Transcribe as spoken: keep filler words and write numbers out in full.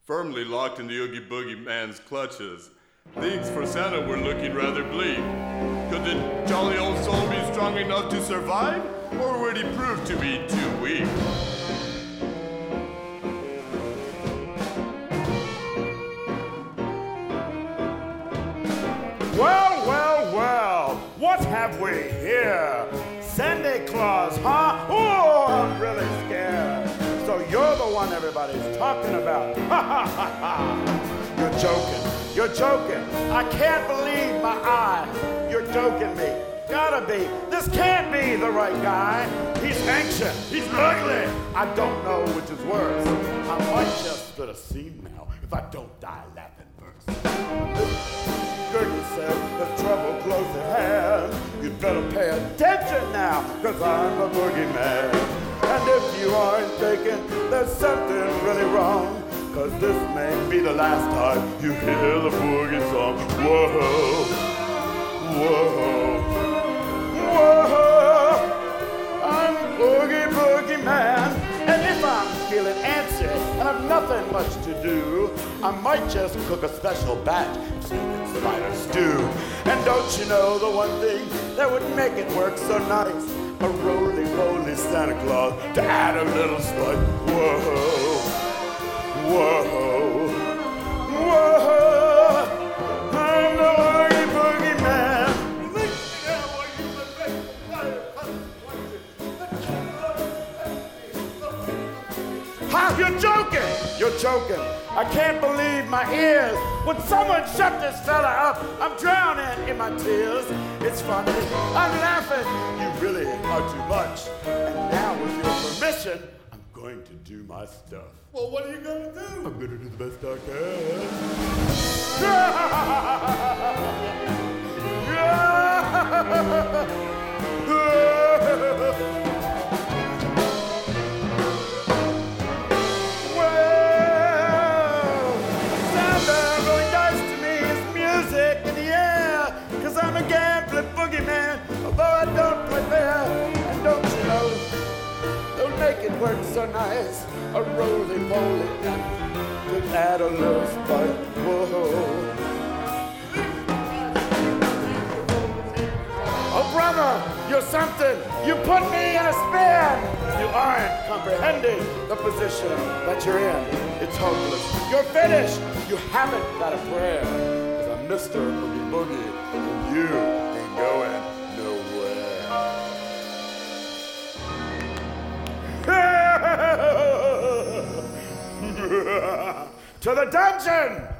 firmly locked in the Oogie Boogie Man's clutches. Things for Santa were looking rather bleak. Could the jolly old soul be strong enough to survive, or would he prove to be too weak? Well, well, well, what have we here? Santa Claus, huh? Oh, I'm really scared. So you're the one everybody's talking about. Ha ha ha ha. You're joking. You're joking. I can't believe my eye. You're joking me. Gotta be. This can't be the right guy. He's ancient. He's ugly. I don't know which is worse. I might just split a seam now if I don't die laughing first. Gurgle said there's trouble close at hand. You'd better pay attention now, cause I'm a boogeyman. And if you aren't thinking there's something really wrong, cause this may be the last time you hear the boogie song. Whoa, whoa, whoa, I'm Oogie Boogie Man. And if I'm feeling antsy and I've nothing much to do, I might just cook a special batch of stinking spider stew. And don't you know the one thing that would make it work so nice? A roly-poly Santa Claus to add a little spice. Whoa, whoa, whoa, I'm the Oogie Boogie Man. Ha, you're joking! You're joking. I can't believe my ears. When someone shut this fella up, I'm drowning in my tears. It's funny, I'm laughing. You really are too much. And now with your permission, I'm going to do my stuff. Well, what are you gonna do? I'm gonna do the best I can. Well, Santa really nice to me. It's music in the air. Cause I'm a gambling boogeyman, although I don't play fair. And don't you know, they'll make it work so nice. A roly-poly could add a little spice. Whoa. Oh, brother, you're something. You put me in a spin. You aren't comprehending the position that you're in. It's hopeless. You're finished. You haven't got a prayer. Cause I'm Mister Oogie Boogie, and you ain't going nowhere. To the dungeon!